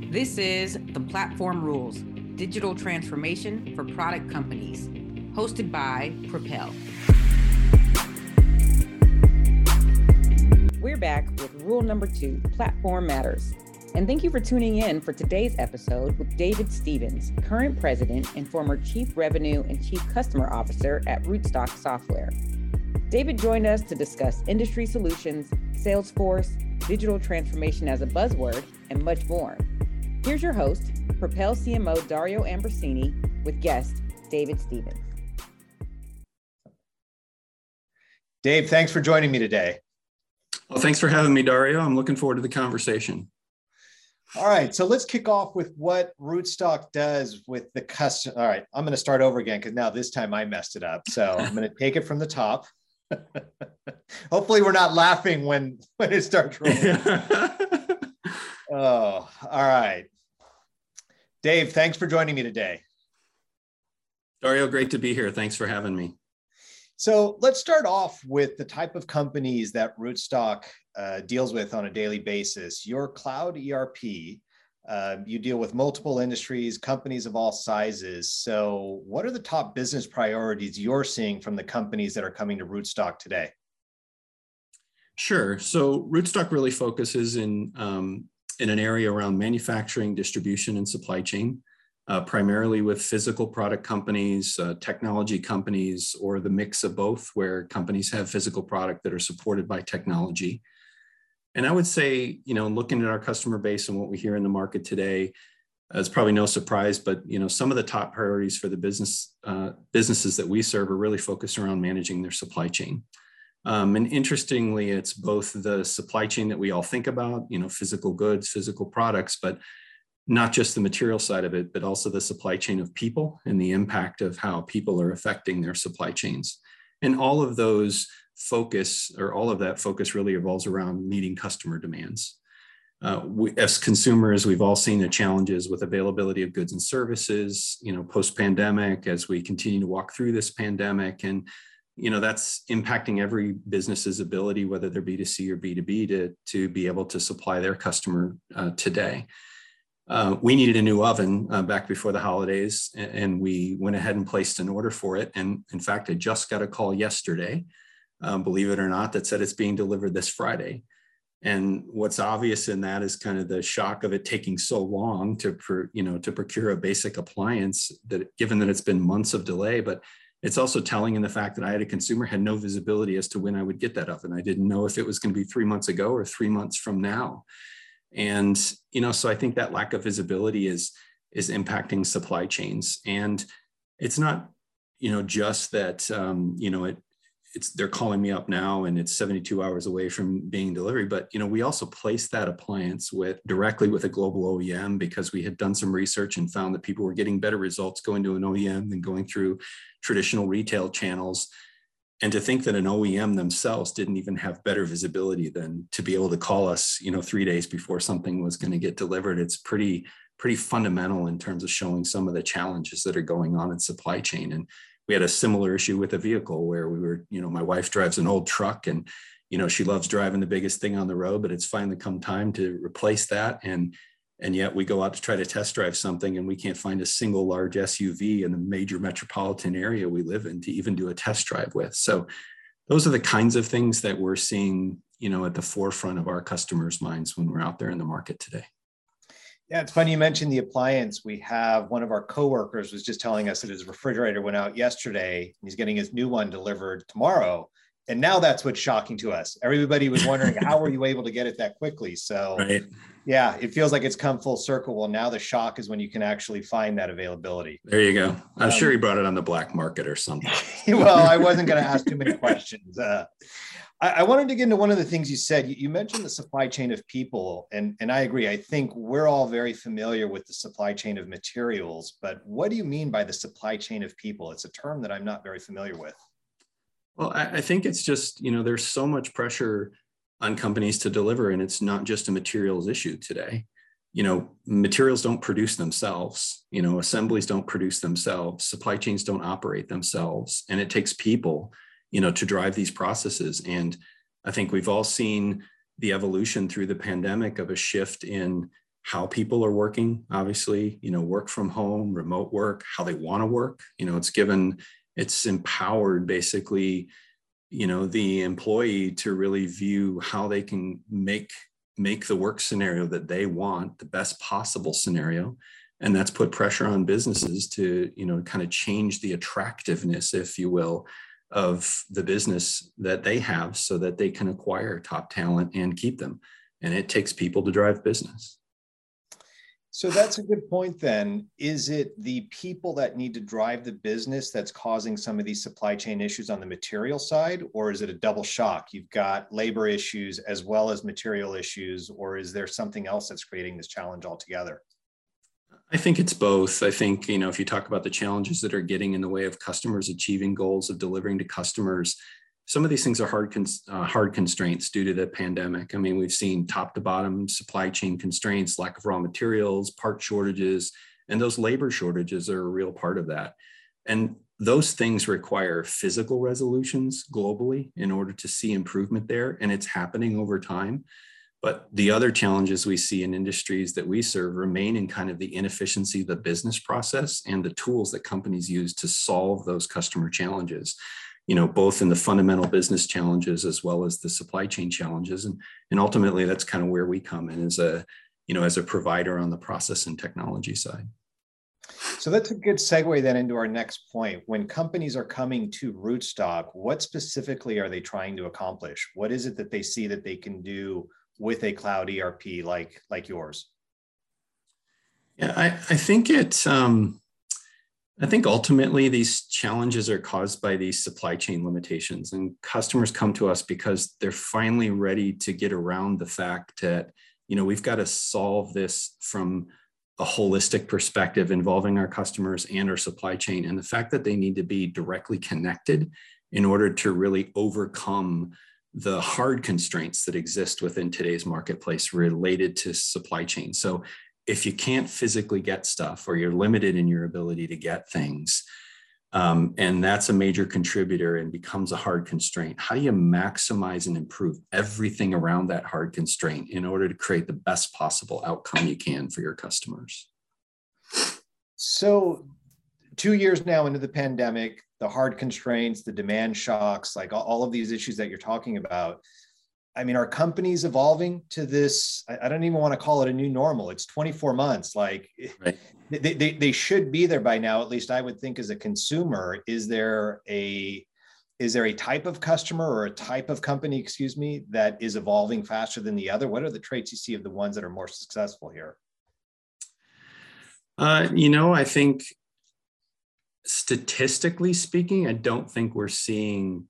This is The Platform Rules, Digital Transformation for Product Companies, hosted by Propel. We're back with rule number 2, Platform Matters. And thank you for tuning in for today's episode with David Stevens, current president and former chief revenue and chief customer officer at Rootstock Software. David joined us to discuss industry solutions, Salesforce, digital transformation as a buzzword, and much more. Here's your host, Propel CMO Dario Ambrosini, with guest David Stevens. Dave, thanks for joining me today. Well, thanks for having me, Dario. I'm looking forward to the conversation. All right, so let's kick off with what Rootstock does with the customer. All right, I'm going to start over again because now this time I messed it up. So I'm going to take it from the top. Hopefully we're not laughing when it starts rolling. Oh, all right. Dave, thanks for joining me today. Dario, great to be here. Thanks for having me. So let's start off with the type of companies that Rootstock deals with on a daily basis. Your cloud ERP, you deal with multiple industries, companies of all sizes. So what are the top business priorities you're seeing from the companies that are coming to Rootstock today? Sure. So Rootstock really focuses in an area around manufacturing, distribution, and supply chain, primarily with physical product companies, technology companies, or the mix of both, where companies have physical product that are supported by technology. And I would say, looking at our customer base and what we hear in the market today, it's probably no surprise, but some of the top priorities for the businesses that we serve are really focused around managing their supply chain. And interestingly, it's both the supply chain that we all think about, physical goods, physical products, but not just the material side of it, but also the supply chain of people and the impact of how people are affecting their supply chains. And all of that focus really revolves around meeting customer demands. As consumers, we've all seen the challenges with availability of goods and services, post-pandemic, as we continue to walk through this pandemic. And that's impacting every business's ability, whether they're B2C or B2B, to be able to supply their customer today. We needed a new oven back before the holidays, and we went ahead and placed an order for it. And in fact, I just got a call yesterday, believe it or not, that said it's being delivered this Friday. And what's obvious in that is kind of the shock of it taking so long to procure a basic appliance, that given that it's been months of delay. But it's also telling in the fact that I had a consumer had no visibility as to when I would get that oven. I didn't know if it was going to be 3 months ago or 3 months from now. And, so I think that lack of visibility is impacting supply chains. And it's not, just that, they're calling me up now and it's 72 hours away from being delivered. But, we also placed that appliance directly with a global OEM because we had done some research and found that people were getting better results going to an OEM than going through traditional retail channels. And to think that an OEM themselves didn't even have better visibility than to be able to call us, 3 days before something was going to get delivered. It's pretty fundamental in terms of showing some of the challenges that are going on in supply chain. And we had a similar issue with a vehicle where we were, my wife drives an old truck and, she loves driving the biggest thing on the road, but it's finally come time to replace that. And yet we go out to try to test drive something and we can't find a single large SUV in the major metropolitan area we live in to even do a test drive with. So those are the kinds of things that we're seeing, at the forefront of our customers' minds when we're out there in the market today. Yeah, it's funny you mentioned the appliance. We have one of our coworkers was just telling us that his refrigerator went out yesterday and he's getting his new one delivered tomorrow. And now that's what's shocking to us. Everybody was wondering, how were you able to get it that quickly? So right. Yeah, it feels like it's come full circle. Well, now the shock is when you can actually find that availability. There you go. I'm sure he brought it on the black market or something. Well, I wasn't going to ask too many questions. I wanted to get into one of the things you said. You mentioned the supply chain of people, and I agree. I think we're all very familiar with the supply chain of materials, but what do you mean by the supply chain of people? It's a term that I'm not very familiar with. Well, I think it's just, there's so much pressure on companies to deliver, and it's not just a materials issue today. Materials don't produce themselves, assemblies don't produce themselves, supply chains don't operate themselves, and it takes people, to drive these processes. And I think we've all seen the evolution through the pandemic of a shift in how people are working, obviously, work from home, remote work, how they want to work. It's empowered basically, the employee to really view how they can make the work scenario that they want the best possible scenario. And that's put pressure on businesses to, kind of change the attractiveness, if you will, of the business that they have so that they can acquire top talent and keep them. And it takes people to drive business. So that's a good point then. Is it the people that need to drive the business that's causing some of these supply chain issues on the material side, or is it a double shock? You've got labor issues as well as material issues, or is there something else that's creating this challenge altogether? I think it's both. I think, if you talk about the challenges that are getting in the way of customers achieving goals of delivering to customers, some of these things are hard constraints due to the pandemic. I mean, we've seen top to bottom supply chain constraints, lack of raw materials, part shortages, and those labor shortages are a real part of that. And those things require physical resolutions globally in order to see improvement there, and it's happening over time. But the other challenges we see in industries that we serve remain in kind of the inefficiency of the business process and the tools that companies use to solve those customer challenges, both in the fundamental business challenges as well as the supply chain challenges. And ultimately, that's kind of where we come in as a provider on the process and technology side. So that's a good segue then into our next point. When companies are coming to Rootstock, what specifically are they trying to accomplish? What is it that they see that they can do with a cloud ERP like yours? Yeah, I think ultimately these challenges are caused by these supply chain limitations, and customers come to us because they're finally ready to get around the fact that, we've got to solve this from a holistic perspective involving our customers and our supply chain, and the fact that they need to be directly connected in order to really overcome the hard constraints that exist within today's marketplace related to supply chain. So if you can't physically get stuff, or you're limited in your ability to get things, and that's a major contributor and becomes a hard constraint, how do you maximize and improve everything around that hard constraint in order to create the best possible outcome you can for your customers? So 2 years now into the pandemic, the hard constraints, the demand shocks, like all of these issues that you're talking about, I mean, are companies evolving to this? I don't even want to call it a new normal. It's 24 months. Like, right. They should be there by now. At least I would think as a consumer. Is there a type of customer or a type of company, that is evolving faster than the other? What are the traits you see of the ones that are more successful here? I think statistically speaking, I don't think we're seeing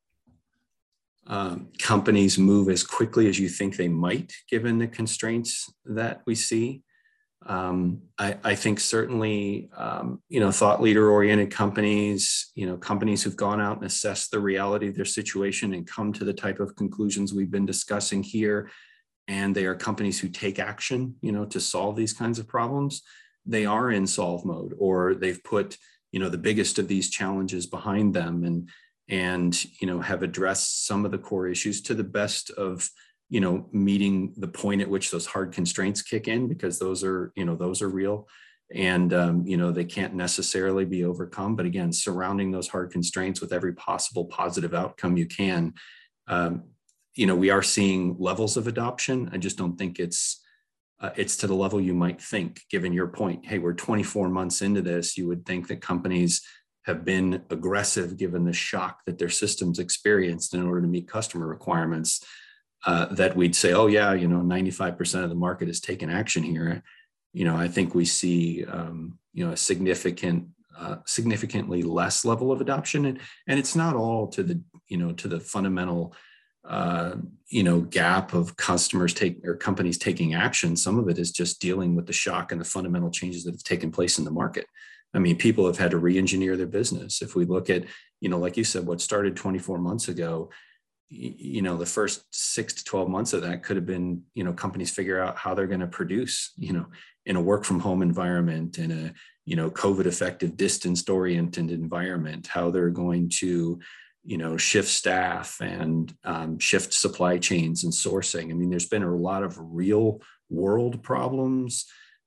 companies move as quickly as you think they might, given the constraints that we see. I think certainly, thought leader oriented companies, companies who've gone out and assessed the reality of their situation and come to the type of conclusions we've been discussing here. And they are companies who take action, to solve these kinds of problems. They are in solve mode, or they've put, the biggest of these challenges behind them and have addressed some of the core issues to the best of, meeting the point at which those hard constraints kick in, because those are real, and, they can't necessarily be overcome. But again, surrounding those hard constraints with every possible positive outcome you can, we are seeing levels of adoption. I just don't think it's to the level you might think, given your point. Hey, we're 24 months into this. You would think that companies have been aggressive given the shock that their systems experienced in order to meet customer requirements, that we'd say, oh yeah, 95% of the market has taken action here. I think we see, a significantly less level of adoption. And it's not all to the fundamental, gap of companies taking action. Some of it is just dealing with the shock and the fundamental changes that have taken place in the market. I mean, people have had to re-engineer their business. If we look at, like you said, what started 24 months ago, the first 6 to 12 months of that could have been, companies figure out how they're going to produce, in a work from home environment, in a, COVID effective distanced oriented environment, how they're going to, shift staff and shift supply chains and sourcing. I mean, there's been a lot of real world problems,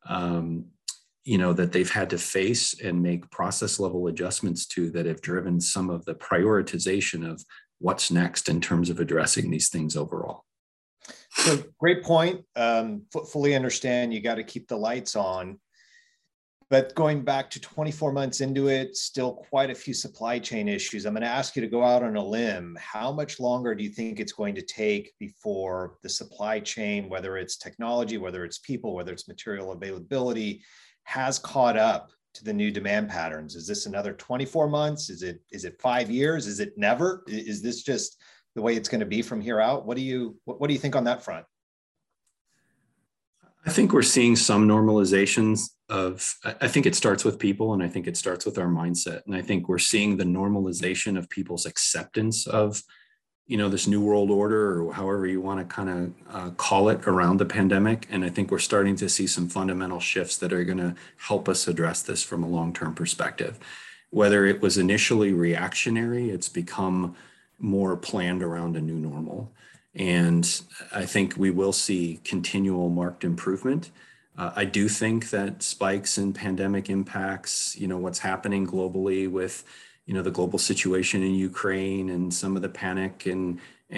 that they've had to face and make process level adjustments to that have driven some of the prioritization of what's next in terms of addressing these things overall. So great point. Fully understand you got to keep the lights on. But going back to 24 months into it, still quite a few supply chain issues. I'm going to ask you to go out on a limb. How much longer do you think it's going to take before the supply chain, whether it's technology, whether it's people, whether it's material availability, has caught up to the new demand patterns? Is this another 24 months? Is it 5 years? Is it never? Is this just the way it's going to be from here out? What do you think on that front? I think we're seeing some normalizations I think it starts with people, and I think it starts with our mindset. And I think we're seeing the normalization of people's acceptance of, this new world order, or however you want to kind of call it, around the pandemic. And I think we're starting to see some fundamental shifts that are going to help us address this from a long-term perspective. Whether it was initially reactionary, it's become more planned around a new normal. And I think we will see continual marked improvement. I do think that spikes in pandemic impacts, what's happening globally with, the global situation in Ukraine and some of the panic and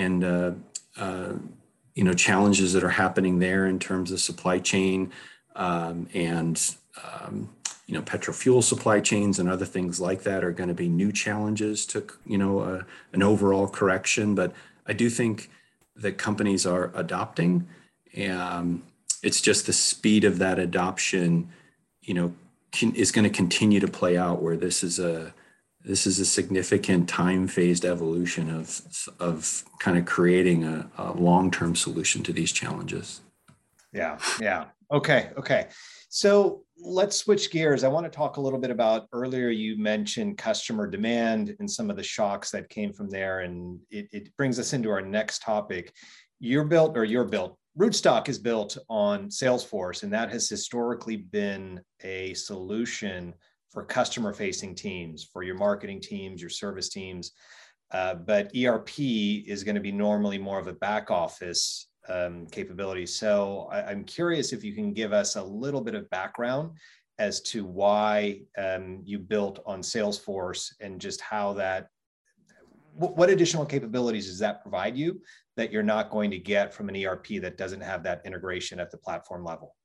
challenges that are happening there in terms of supply chain and petrofuel supply chains and other things like that are going to be new challenges to, an overall correction. But I do think that companies are adopting. It's just the speed of that adoption, is going to continue to play out, where this is a significant time-phased evolution of kind of creating a long-term solution to these challenges. Yeah. Okay. So let's switch gears. I want to talk a little bit about, earlier you mentioned customer demand and some of the shocks that came from there. And it brings us into our next topic. Rootstock is built on Salesforce, and that has historically been a solution for customer-facing teams, for your marketing teams, your service teams. But ERP is going to be normally more of a back office capability. So I'm curious if you can give us a little bit of background as to why you built on Salesforce, and just how what additional capabilities does that provide you that you're not going to get from an ERP that doesn't have that integration at the platform level?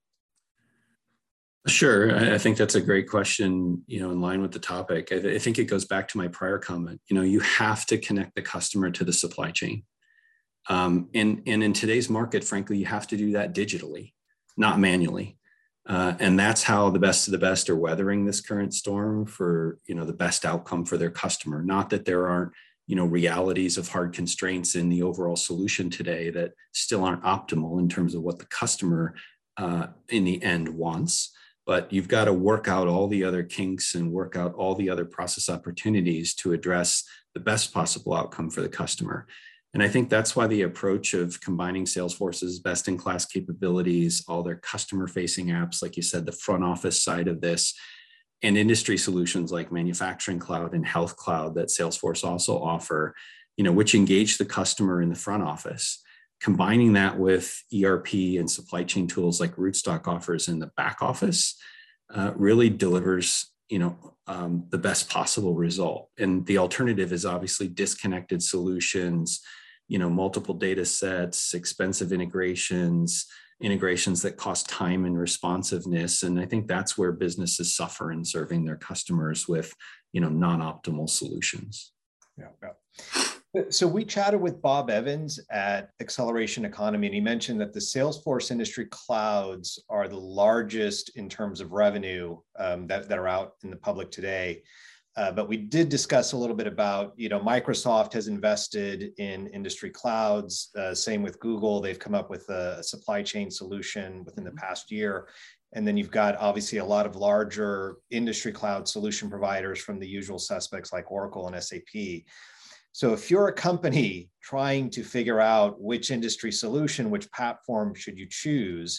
Sure. I think that's a great question, in line with the topic. I think it goes back to my prior comment. You have to connect the customer to the supply chain. And in today's market, frankly, you have to do that digitally, not manually. And that's how the best of the best are weathering this current storm for, the best outcome for their customer. Not that there aren't, realities of hard constraints in the overall solution today that still aren't optimal in terms of what the customer in the end wants. But you've got to work out all the other kinks and work out all the other process opportunities to address the best possible outcome for the customer. And I think that's why the approach of combining Salesforce's best-in-class capabilities, all their customer-facing apps, like you said, the front office side of this, and industry solutions like Manufacturing Cloud and Health Cloud that Salesforce also offer, which engage the customer in the front office. Combining that with ERP and supply chain tools like Rootstock offers in the back office really delivers, the best possible result. And the alternative is obviously disconnected solutions, multiple data sets, expensive integrations that cost time and responsiveness. And I think that's where businesses suffer in serving their customers with, non-optimal solutions. Yeah. So we chatted with Bob Evans at Acceleration Economy, and he mentioned that the Salesforce industry clouds are the largest in terms of revenue that are out in the public today. But we did discuss a little bit about, Microsoft has invested in industry clouds. Same with Google. They've come up with a supply chain solution within the past year. And then you've got obviously a lot of larger industry cloud solution providers from the usual suspects like Oracle and SAP. So if you're a company trying to figure out which industry solution, which platform should you choose,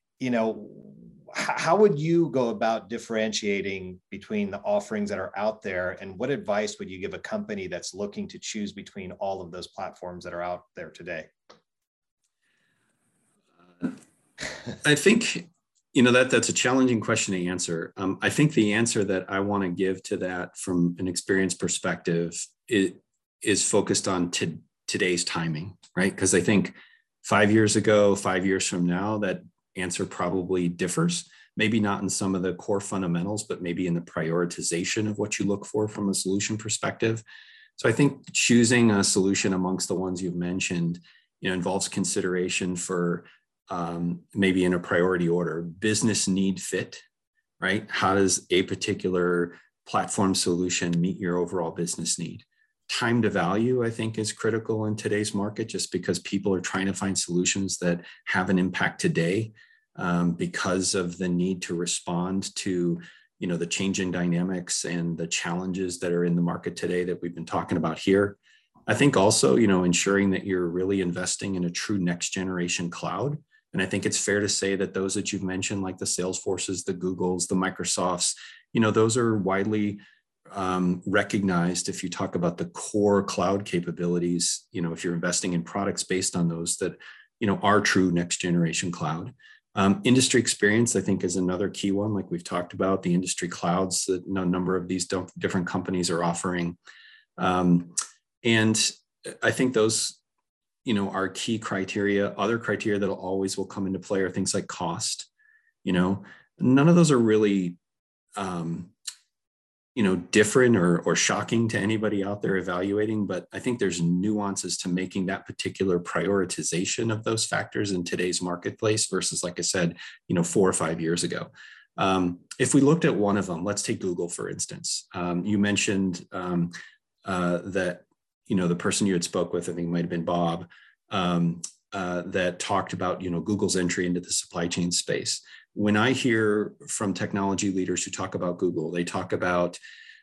how would you go about differentiating between the offerings that are out there? And what advice would you give a company that's looking to choose between all of those platforms that are out there today? I think, that's a challenging question to answer. I think the answer that I want to give to that from an experience perspective is focused on today's timing, right? Because I think 5 years ago, 5 years from now, that answer probably differs. Maybe not in some of the core fundamentals, but maybe in the prioritization of what you look for from a solution perspective. So I think choosing a solution amongst the ones you've mentioned, involves consideration for maybe in a priority order, business need fit, right? How does a particular platform solution meet your overall business need? Time to value, I think, is critical in today's market, just because people are trying to find solutions that have an impact today, because of the need to respond to, the changing dynamics and the challenges that are in the market today that we've been talking about here. I think also, ensuring that you're really investing in a true next generation cloud. And I think it's fair to say that those that you've mentioned, like the Salesforces, the Googles, the Microsofts, those are widely recognized. If you talk about the core cloud capabilities, if you're investing in products based on those that, are true next generation cloud. Industry experience, I think, is another key one. Like we've talked about, the industry clouds that a number of these different companies are offering. And I think those, are key criteria. Other criteria that always will come into play are things like cost. None of those are really, different or shocking to anybody out there evaluating, but I think there's nuances to making that particular prioritization of those factors in today's marketplace versus, like I said, 4 or 5 years ago. If we looked at one of them, let's take Google, for instance. You mentioned that, the person you had spoke with, I think it might've been Bob, that talked about, Google's entry into the supply chain space. When I hear from technology leaders who talk about Google, they talk about,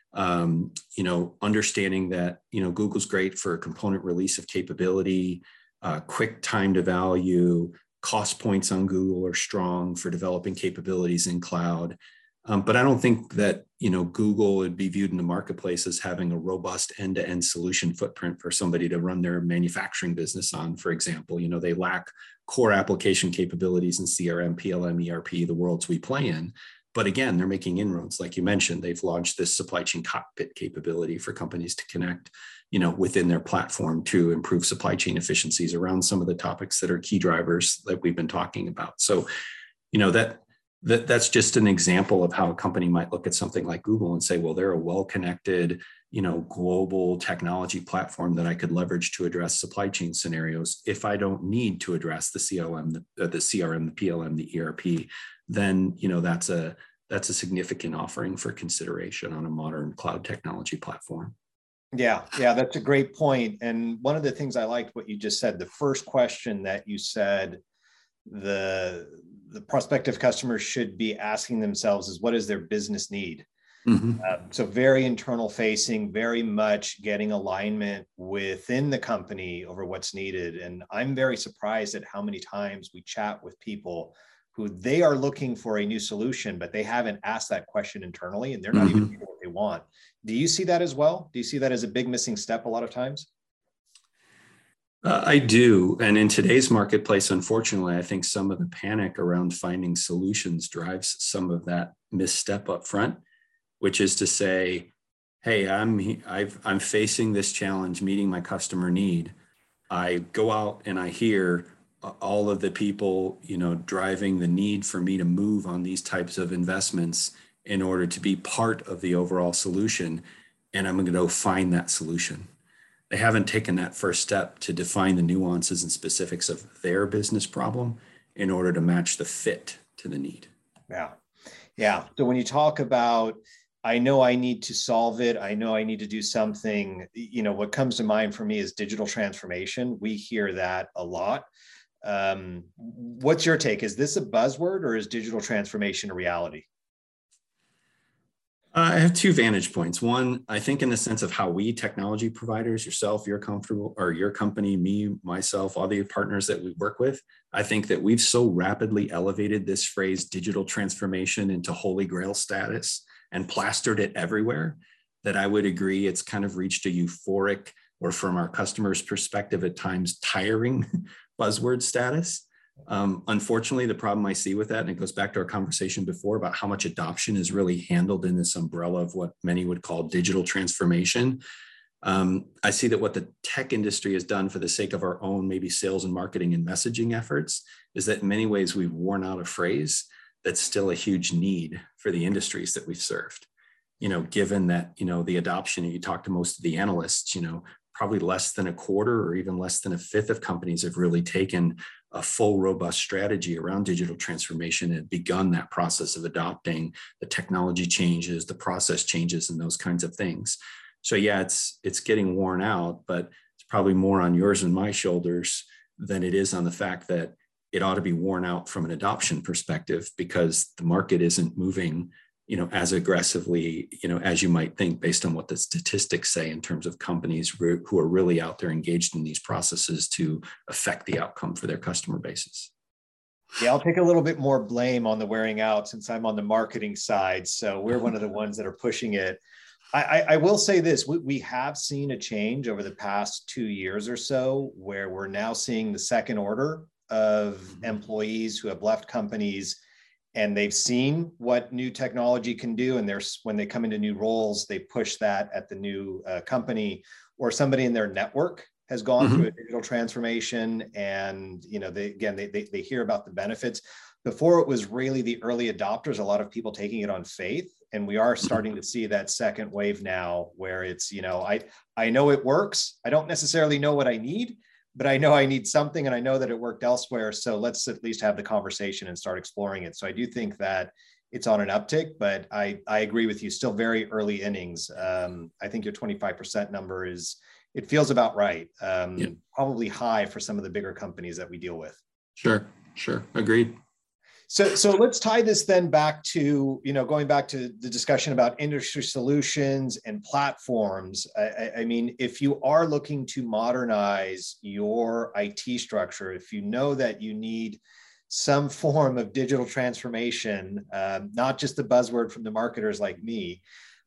understanding that, Google's great for component release of capability, quick time to value, cost points on Google are strong for developing capabilities in cloud. But I don't think that, Google would be viewed in the marketplace as having a robust end-to-end solution footprint for somebody to run their manufacturing business on, for example. They lack core application capabilities in CRM, PLM, ERP, the worlds we play in. But again, they're making inroads. Like you mentioned, they've launched this supply chain cockpit capability for companies to connect, within their platform to improve supply chain efficiencies around some of the topics that are key drivers that we've been talking about. So, that's just an example of how a company might look at something like Google and say, well, they're a well-connected, global technology platform that I could leverage to address supply chain scenarios. If I don't need to address the CRM, the PLM, the ERP, then, that's a significant offering for consideration on a modern cloud technology platform. Yeah, that's a great point. And one of the things I liked what you just said, the first question that you said, the prospective customers should be asking themselves is, what is their business need? Mm-hmm. So very internal facing, very much getting alignment within the company over what's needed. And I'm very surprised at how many times we chat with people who they are looking for a new solution, but they haven't asked that question internally and they're not even sure what they want. Do you see that as well? Do you see that as a big missing step a lot of times? I do. And in today's marketplace, unfortunately, I think some of the panic around finding solutions drives some of that misstep up front, which is to say, hey, I'm facing this challenge, meeting my customer need. I go out and I hear all of the people, driving the need for me to move on these types of investments in order to be part of the overall solution. And I'm going to go find that solution. They haven't taken that first step to define the nuances and specifics of their business problem in order to match the fit to the need. Yeah. So when you talk about, I know I need to solve it, I know I need to do something, what comes to mind for me is digital transformation. We hear that a lot. What's your take? Is this a buzzword or is digital transformation a reality? I have 2 vantage points. One, I think in the sense of how we technology providers, yourself, your company, me, myself, all the partners that we work with, I think that we've so rapidly elevated this phrase digital transformation into holy grail status and plastered it everywhere that I would agree it's kind of reached a euphoric, or from our customers' perspective at times, tiring buzzword status. Unfortunately, the problem I see with that, and it goes back to our conversation before about how much adoption is really handled in this umbrella of what many would call digital transformation. I see that what the tech industry has done for the sake of our own maybe sales and marketing and messaging efforts is that in many ways we've worn out a phrase that's still a huge need for the industries that we've served. Given that, the adoption, you talk to most of the analysts, probably less than a quarter or even less than a fifth of companies have really taken a full, robust strategy around digital transformation and begun that process of adopting the technology changes, the process changes, and those kinds of things. So yeah, it's getting worn out, but it's probably more on yours and my shoulders than it is on the fact that it ought to be worn out from an adoption perspective because the market isn't moving as aggressively, as you might think based on what the statistics say in terms of companies who are really out there engaged in these processes to affect the outcome for their customer bases. Yeah, I'll take a little bit more blame on the wearing out since I'm on the marketing side. So we're one of the ones that are pushing it. I will say this, we have seen a change over the past 2 years or so where we're now seeing the second order of employees who have left companies and they've seen what new technology can do. And when they come into new roles, they push that at the new company, or somebody in their network has gone through a digital transformation. And, they hear about the benefits. Before it was really the early adopters, a lot of people taking it on faith. And we are starting to see that second wave now where it's, I know it works. I don't necessarily know what I need, but I know I need something and I know that it worked elsewhere. So let's at least have the conversation and start exploring it. So I do think that it's on an uptick, but I agree with you, still very early innings. I think your 25% number it feels about right. Probably high for some of the bigger companies that we deal with. Sure. Agreed. So let's tie this then back to, going back to the discussion about industry solutions and platforms. I mean, if you are looking to modernize your IT structure, if you know that you need some form of digital transformation, not just the buzzword from the marketers like me,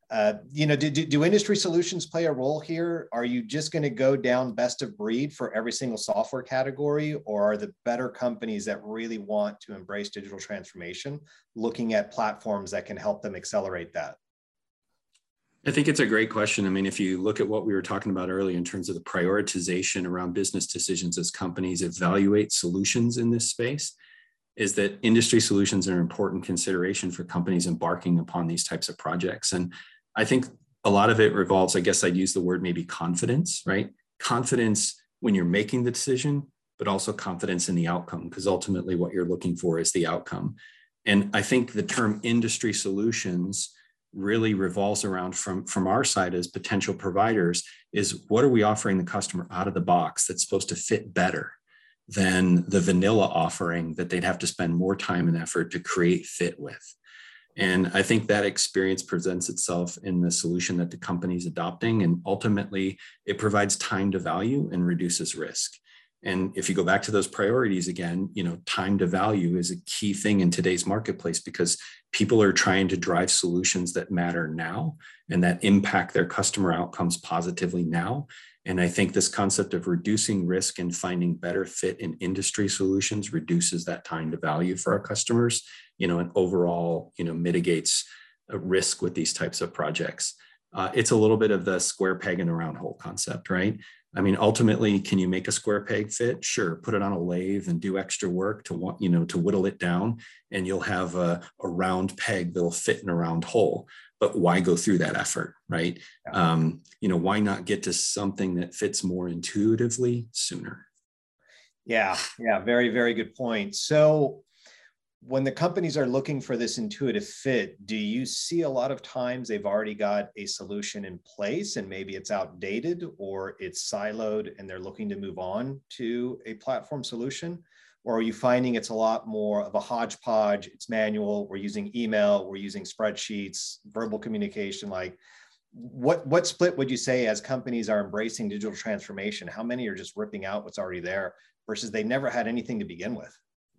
do industry solutions play a role here? Are you just going to go down best of breed for every single software category, or are the better companies that really want to embrace digital transformation looking at platforms that can help them accelerate that? I think it's a great question. I mean, if you look at what we were talking about earlier in terms of the prioritization around business decisions as companies evaluate solutions in this space, is that industry solutions are an important consideration for companies embarking upon these types of projects. And I think a lot of it revolves, I guess I'd use the word maybe confidence, right? Confidence when you're making the decision, but also confidence in the outcome, because ultimately what you're looking for is the outcome. And I think the term industry solutions really revolves around from our side as potential providers is what are we offering the customer out of the box that's supposed to fit better than the vanilla offering that they'd have to spend more time and effort to create fit with. And I think that experience presents itself in the solution that the company's adopting. And ultimately, it provides time to value and reduces risk. And if you go back to those priorities again, time to value is a key thing in today's marketplace because people are trying to drive solutions that matter now and that impact their customer outcomes positively now. And I think this concept of reducing risk and finding better fit in industry solutions reduces that time to value for our customers, and overall, mitigates a risk with these types of projects. It's a little bit of the square peg in a round hole concept, right? I mean, ultimately, can you make a square peg fit? Sure, put it on a lathe and do extra work to whittle it down, and you'll have a round peg that'll fit in a round hole. But why go through that effort, right? Why not get to something that fits more intuitively sooner? Yeah, very, very good point. So when the companies are looking for this intuitive fit, do you see a lot of times they've already got a solution in place and maybe it's outdated or it's siloed and they're looking to move on to a platform solution? Or are you finding it's a lot more of a hodgepodge, it's manual, we're using email, we're using spreadsheets, verbal communication? Like what split would you say as companies are embracing digital transformation? How many are just ripping out what's already there versus they never had anything to begin with?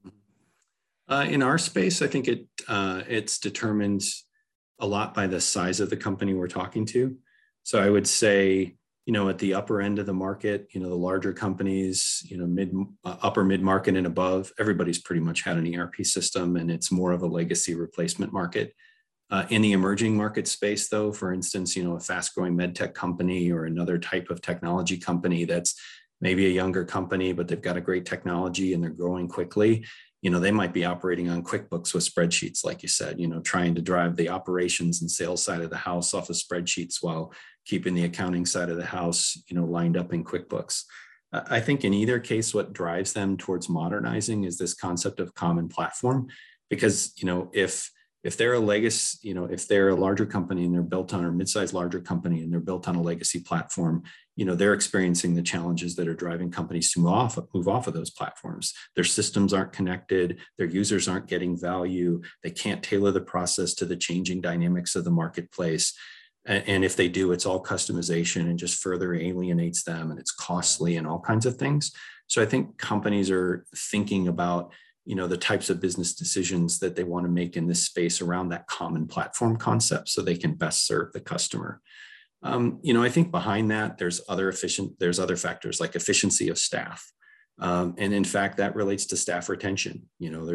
In our space, I think it's determined a lot by the size of the company we're talking to. So I would say at the upper end of the market, the larger companies, upper mid market and above, everybody's pretty much had an ERP system, and it's more of a legacy replacement market. In the emerging market space, though, for instance, a fast-growing med tech company or another type of technology company that's maybe a younger company, but they've got a great technology and they're growing quickly, they might be operating on QuickBooks with spreadsheets, like you said, trying to drive the operations and sales side of the house off of spreadsheets while keeping the accounting side of the house, lined up in QuickBooks. I think in either case, what drives them towards modernizing is this concept of common platform, because, if they're a legacy, if they're a larger company and they're built on, or mid-sized larger company and they're built on a legacy platform, they're experiencing the challenges that are driving companies to move off of those platforms. Their systems aren't connected, their users aren't getting value, they can't tailor the process to the changing dynamics of the marketplace. And if they do, it's all customization and just further alienates them, and it's costly and all kinds of things. So I think companies are thinking about the types of business decisions that they want to make in this space around that common platform concept so they can best serve the customer. I think behind that, there's other factors like efficiency of staff. And in fact, that relates to staff retention.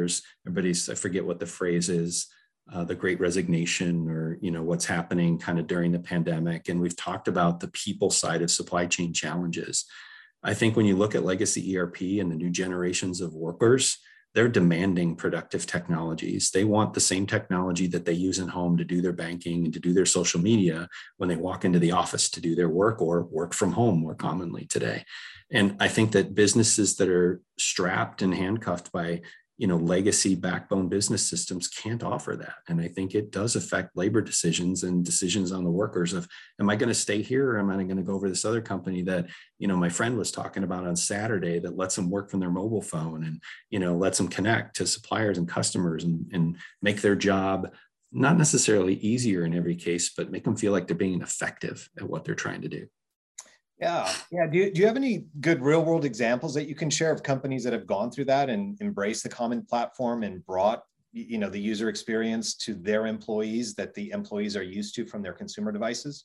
I forget what the phrase is, the great resignation, or, what's happening kind of during the pandemic. And we've talked about the people side of supply chain challenges. I think when you look at legacy ERP and the new generations of workers, they're demanding productive technologies. They want the same technology that they use at home to do their banking and to do their social media when they walk into the office to do their work, or work from home more commonly today. And I think that businesses that are strapped and handcuffed by legacy backbone business systems can't offer that. And I think it does affect labor decisions and decisions on the workers of, am I going to stay here, or am I going to go over this other company that, my friend was talking about on Saturday that lets them work from their mobile phone and, lets them connect to suppliers and customers and make their job not necessarily easier in every case, but make them feel like they're being effective at what they're trying to do. Yeah. Do you have any good real world examples that you can share of companies that have gone through that and embraced the common platform and brought, the user experience to their employees that the employees are used to from their consumer devices?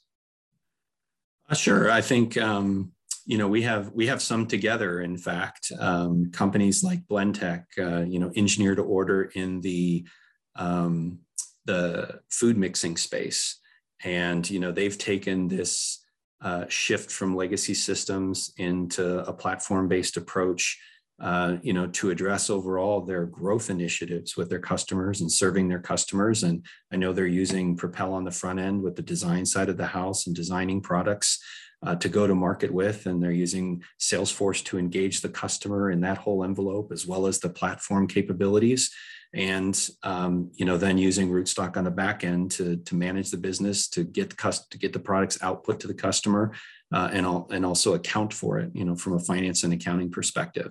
Sure. I think, we have some together. In fact, companies like Blendtec, engineer to order in the food mixing space. And, they've taken this shift from legacy systems into a platform-based approach, to address overall their growth initiatives with their customers and serving their customers. And I know they're using Propel on the front end with the design side of the house and designing products to go to market with. And they're using Salesforce to engage the customer in that whole envelope, as well as the platform capabilities. And, then using Rootstock on the back end to manage the business, to get the products output to the customer, and also account for it, from a finance and accounting perspective.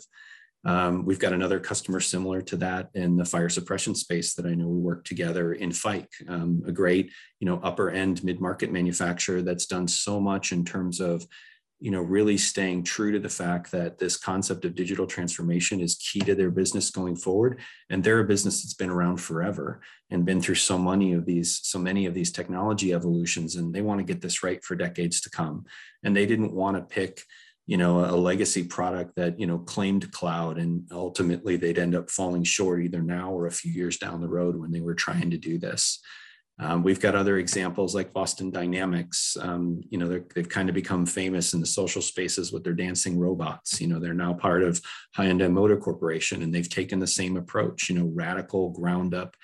We've got another customer similar to that in the fire suppression space that I know we work together in Fike, a great, upper end mid-market manufacturer that's done so much in terms of, really staying true to the fact that this concept of digital transformation is key to their business going forward. And they're a business that's been around forever and been through so many of these technology evolutions, and they want to get this right for decades to come. And they didn't want to pick, a legacy product that, claimed cloud, and ultimately they'd end up falling short either now or a few years down the road when they were trying to do this. We've got other examples like Boston Dynamics. They've kind of become famous in the social spaces with their dancing robots. They're now part of Hyundai Motor Corporation, and they've taken the same approach, radical ground up,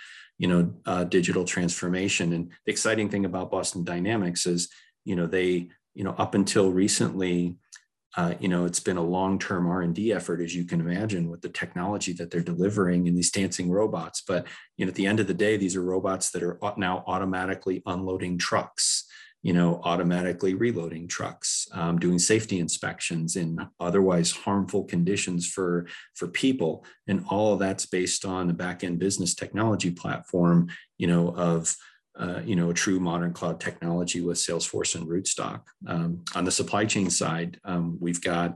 digital transformation. And the exciting thing about Boston Dynamics is, they, up until recently, it's been a long-term R&D effort, as you can imagine, with the technology that they're delivering in these dancing robots. But, at the end of the day, these are robots that are now automatically unloading trucks, automatically reloading trucks, doing safety inspections in otherwise harmful conditions for people. And all of that's based on a back-end business technology platform, of a true modern cloud technology with Salesforce and Rootstock. On the supply chain side, we've got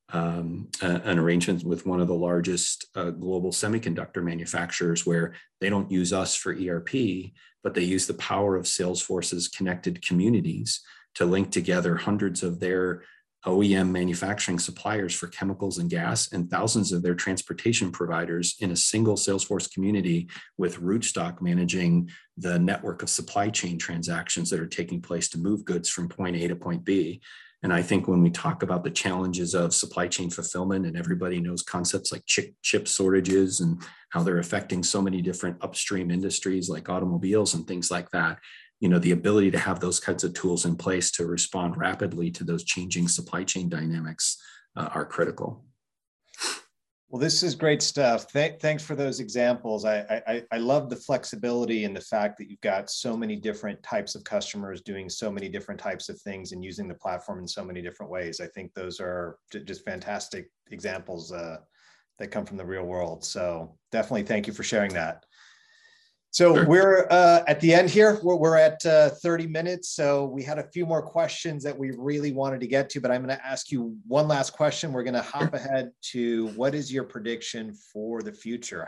an arrangement with one of the largest global semiconductor manufacturers, where they don't use us for ERP, but they use the power of Salesforce's connected communities to link together hundreds of their OEM manufacturing suppliers for chemicals and gas and thousands of their transportation providers in a single Salesforce community, with Rootstock managing the network of supply chain transactions that are taking place to move goods from point A to point B. And I think when we talk about the challenges of supply chain fulfillment, and everybody knows concepts like chip shortages and how they're affecting so many different upstream industries like automobiles and things like that, the ability to have those kinds of tools in place to respond rapidly to those changing supply chain dynamics are critical. Well, this is great stuff. Thanks for those examples. I love the flexibility and the fact that you've got so many different types of customers doing so many different types of things and using the platform in so many different ways. I think those are just fantastic examples that come from the real world. So definitely thank you for sharing that. So sure. We're at the end here. We're at 30 minutes. So we had a few more questions that we really wanted to get to, but I'm going to ask you one last question. We're going to hop ahead to what is your prediction for the future?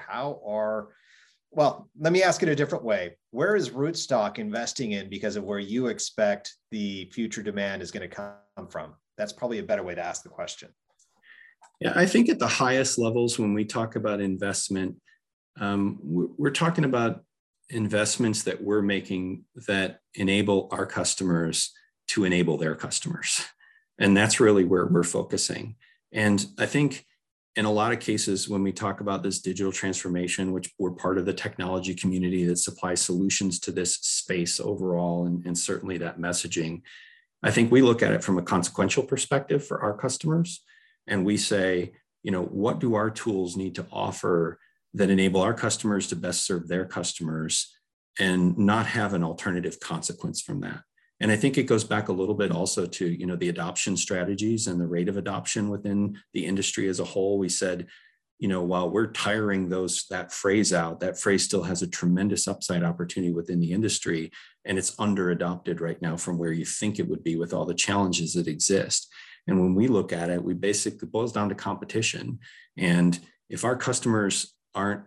Well, let me ask it a different way. Where is Rootstock investing in because of where you expect the future demand is going to come from? That's probably a better way to ask the question. Yeah, I think at the highest levels, when we talk about investment, we're talking about investments that we're making that enable our customers to enable their customers. And that's really where we're focusing. And I think in a lot of cases, when we talk about this digital transformation, which we're part of the technology community that supplies solutions to this space overall, and certainly that messaging, I think we look at it from a consequential perspective for our customers. And we say, what do our tools need to offer that enable our customers to best serve their customers and not have an alternative consequence from that? And I think it goes back a little bit also to, the adoption strategies and the rate of adoption within the industry as a whole. We said, while we're tiring that phrase out, that phrase still has a tremendous upside opportunity within the industry. And it's under adopted right now from where you think it would be with all the challenges that exist. And when we look at it, we basically boils down to competition. And if our customers aren't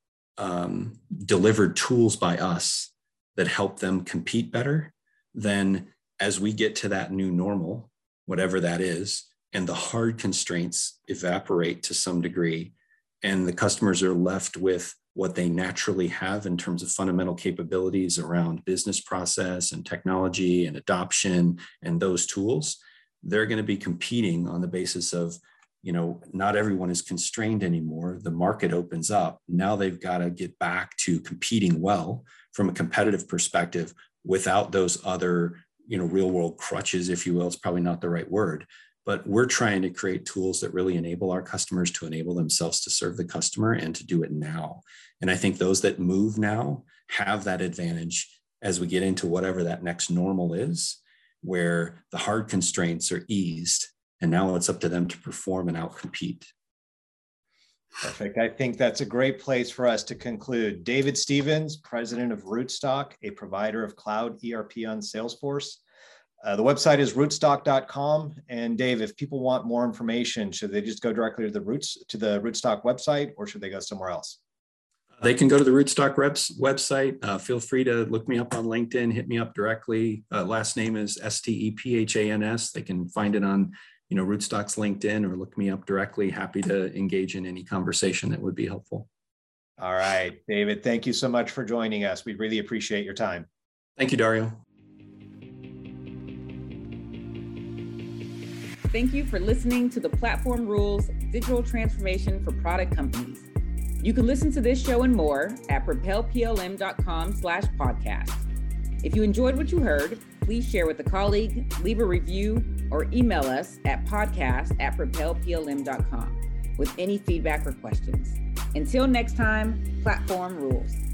delivered tools by us that help them compete better, then as we get to that new normal, whatever that is, and the hard constraints evaporate to some degree, and the customers are left with what they naturally have in terms of fundamental capabilities around business process and technology and adoption and those tools, they're going to be competing on the basis of, not everyone is constrained anymore. The market opens up. Now they've got to get back to competing well from a competitive perspective without those other, real world crutches, if you will. It's probably not the right word, but we're trying to create tools that really enable our customers to enable themselves to serve the customer and to do it now. And I think those that move now have that advantage as we get into whatever that next normal is, where the hard constraints are eased. And now it's up to them to perform and outcompete. Perfect. I think that's a great place for us to conclude. David Stevens, president of Rootstock, a provider of cloud ERP on Salesforce. The website is rootstock.com. And Dave, if people want more information, should they just go directly to the Rootstock website, or should they go somewhere else? They can go to the Rootstock website. Feel free to look me up on LinkedIn, hit me up directly. Last name is Stephans. They can find it on Rootstock's LinkedIn, or look me up directly. Happy to engage in any conversation that would be helpful. All right, David, thank you so much for joining us. We really appreciate your time. Thank you, Dario. Thank you for listening to the Platform Rules Digital Transformation for Product Companies. You can listen to this show and more at propelplm.com/podcast. If you enjoyed what you heard, please share with a colleague, leave a review, or email us at podcast@propelplm.com with any feedback or questions. Until next time, Platform Rules.